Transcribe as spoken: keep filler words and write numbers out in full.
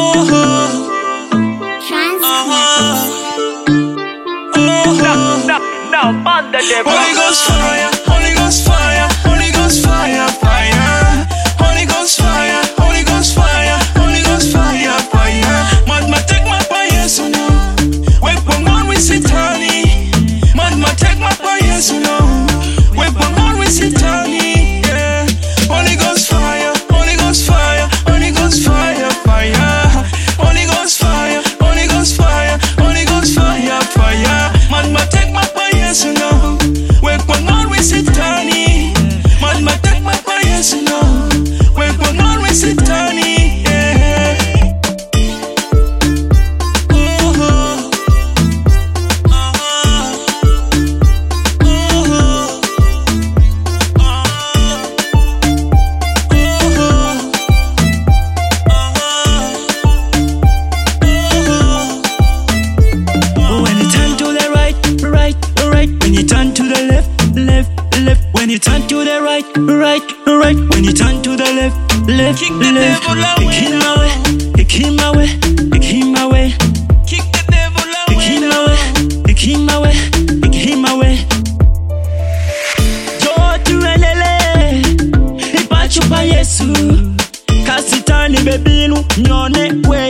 Holy Ghost fire, Holy Ghost fire, Holy Ghost fire, fire. Holy Ghost fire, Holy Ghost fire, Holy Ghost fire, fire. Mad ma take my fire, so no. Weapon on with Sitani. Mad ma take my fire, so no. Weapon on with Sitani. Yeah. Holy Ghost fire, Holy Ghost fire, Holy Ghost fire, fire. Holy Ghost fire, Holy Ghost fire, Holy Ghost fire, fire. Mad ma take my fire, so no. Weapon on with Sitani. Man, ma take my fire, so no. Weapon on with Sitani. Yeah. Oh, oh. Uh-huh. Oh, oh. Uh-huh. When you turn to the right, right, right. When you turn to the left, left, left. When you turn to the right, right, right. When you turn to the left, left, kick the left. Devil away. Kick him away, kick him away, kick him away. Kick the devil away. Kick him away, kick him away, kick him away. Jotu elele, ipachupa Yesu. Kasitani bebinu nyone we.